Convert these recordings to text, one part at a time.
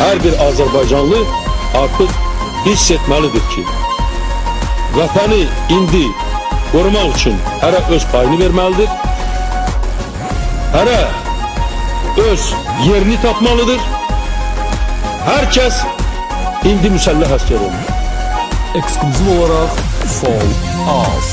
hər bir Azərbaycanlı artıq hiss etməlidir ki, vətəni indi qorumaq üçün hərə öz payını verməlidir, hərə öz yerini tapmalıdır, hər kəs indi müsəlləh əskər olmalı. Ekskluziv olaraq Sol Az.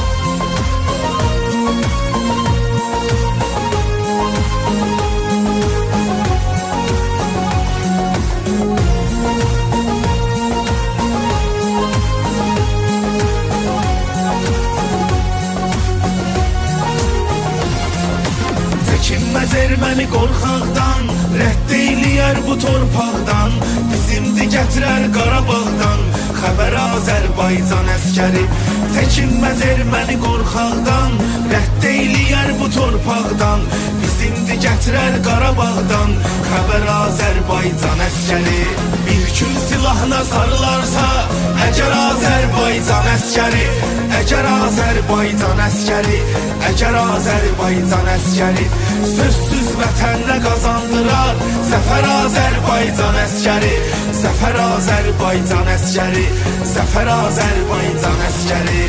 Çəkinməz erməni qorxaqdan, rədd eyləyər bu torpaqdan, bizimdi gətirər Qarabağdan, xəbər Azərbaycan əskəri. Çəkinməz erməni qorxaqdan, rədd eyləyər bu torpaqdan, bizimdi gətirər Qarabağdan, xəbər Azərbaycan əskəri. Bir gün silahına sarılarsa, əgər Azərbaycan əskəri, əgər Azərbaycan əskəri, əgər Azərbaycan əskəri, sözsüz vətənlə qazandırar, zəfər Azərbaycan əskəri, zəfər Azərbaycan əskəri, zəfər Azərbaycan əskəri.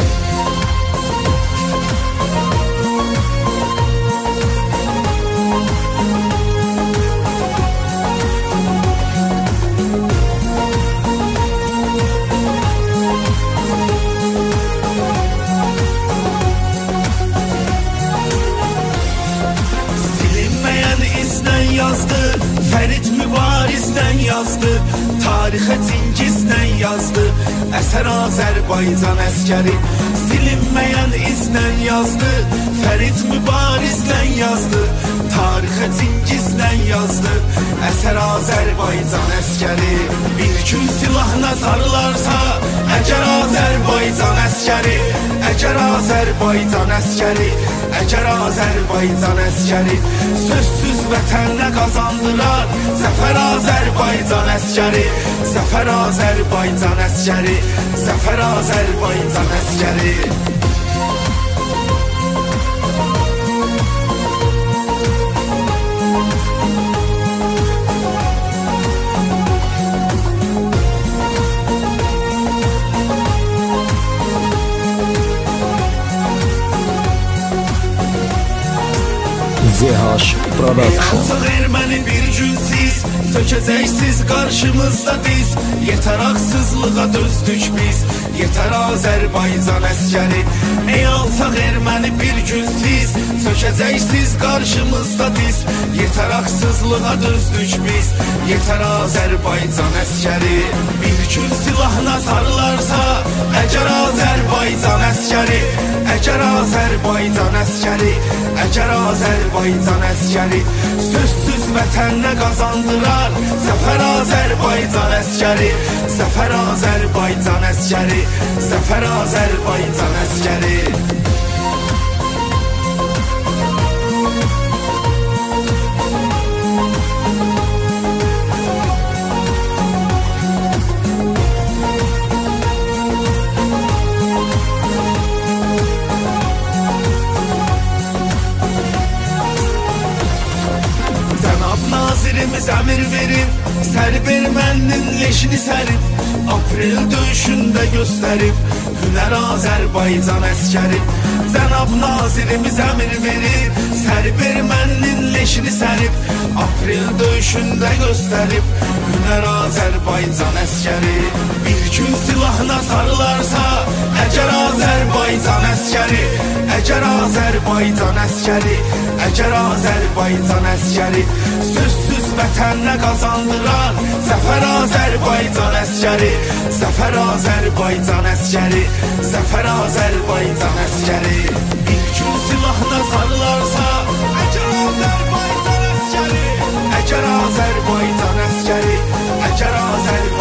Yazdı, Fərid Mübarizdən yazdı, tarixə Cingizdən yazdı, əsər Azərbaycan əskəri. Silinməyən izdən yazdı, Fərid Mübarizdən yazdı, tarixə Cingizdən yazdı, əsər Azərbaycan əskəri. Bir gün silahına sarılarsa, əgər Azərbaycan əskəri, əgər Azərbaycan əskəri, əgər Azərbaycan əskəri, sözsüz vətənlə qazandırar, zəfər Azərbaycan əskəri, zəfər Azərbaycan əskəri, zəfər Azərbaycan əskəri. ZH Production. Alsaq erməni bir gün siz, sökəcəksiz qarşımızda diz, yetər haqsızlığa dözdük biz, yetər Azərbaycan əskəri. Ey alsaq erməni bir gün siz, sökəcəksiz qarşımızda diz, yetər haqsızlığa dözdük biz, yetər Azərbaycan əskəri. Bir gün silahına sarılarsa, əgər Azərbaycan əskəri, əgər Azərbaycan əskəri, əgər Azərbaycan əskəri, sözsüz vətənlə qazandırar, zəfər Azərbaycan əskəri, zəfər Azərbaycan əskəri, zəfər Azərbaycan əskəri. Nazirimiz əmir verib, sərib erməninin leşini sərib, aprel döyüşündə göstərib, hünər Azərbaycan əskəri. Cənab nazirimiz əmir verib, sərib erməninin leşini sərib, aprel döyüşündə göstərib, hünər Azərbaycan əskəri. Bir gün silahına sarılarsa, əgər Azərbaycan əskəri, əgər Azərbaycan əskəri, əgər Azərbaycan əskəri, sözsüz vətənlə qazandırar, zəfər Azərbaycan əskəri, zəfər Azərbaycan əskəri, zəfər Azərbaycan əskəri. Bir gün silahına sarılarsa, əgər Azərbaycan əskəri, əgər Azərbaycan əskəri, əgər Azərbaycan